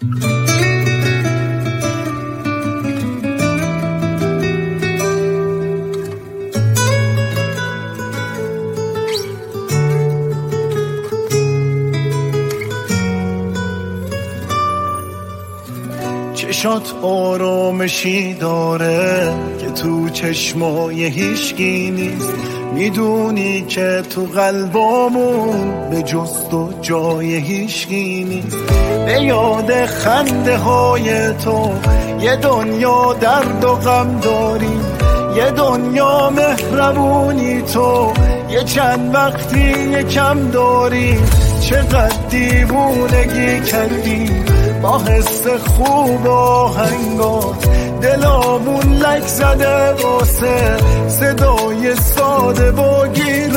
چشات آرامشی داره که تو چشمای هیچکی نیست، میدونی که تو قلبامون به جز تو جای هیچکی نیست. به یاد خنده های تو یه دنیا درد و غم داریم، یه دنیا مهربونی تو یه چند وقتی یه کم داریم. چقدر دیوونگی کردیم با حس خوب آهنگات، دلامون لک زده واسه صدای ساده و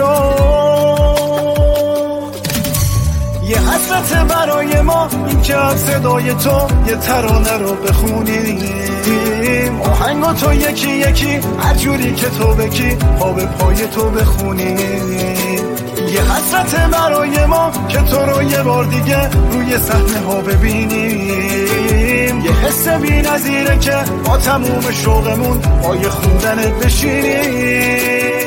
گیرات. یه حسرت برای ما این که از صدای تو یه ترانه رو بخونیم، آهنگا تو یکی یکی هر جوری که تو بکی پا به پای تو بخونیم. یه حسرت برای ما که تو رو یه بار دیگه روی صحنه ها ببینیم، یه حس بی نظیره که با تموم شوقمون پای خوندنت بشینیم.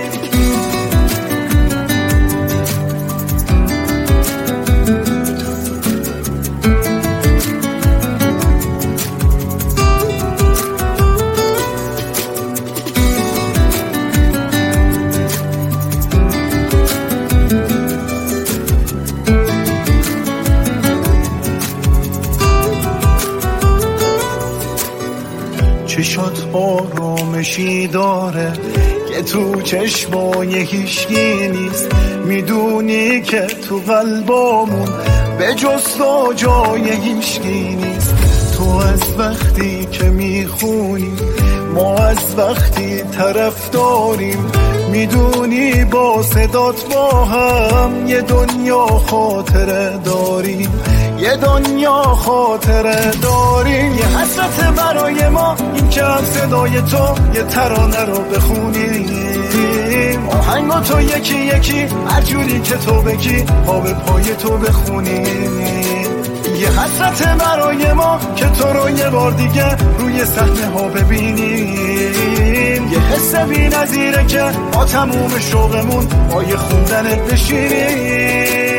چشات آرامشی داره که تو چشمای هیچکی نیست، میدونی که تو قلبامون به جز تو جای هیچکی نیست. تو از وقتی که میخونی ما از وقتی طرف داریم، میدونی با صدات با هم یه دنیا خاطره داریم، یه دنیا خاطره داریم. یه حسرت برای ما این که هم صدای تو یه ترانه رو بخونیم، آهنگا تو یکی یکی هر جوری که تو بگی پا به پای تو بخونیم. یه حسرت برای ما که تو رو یه بار دیگه روی صحنه ها ببینیم، یه حس بی نظیره که با تموم شوقمون پای خوندنت بشینیم.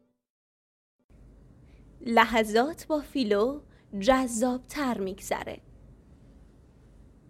لحظات با فیلو جذاب‌تر میگذره.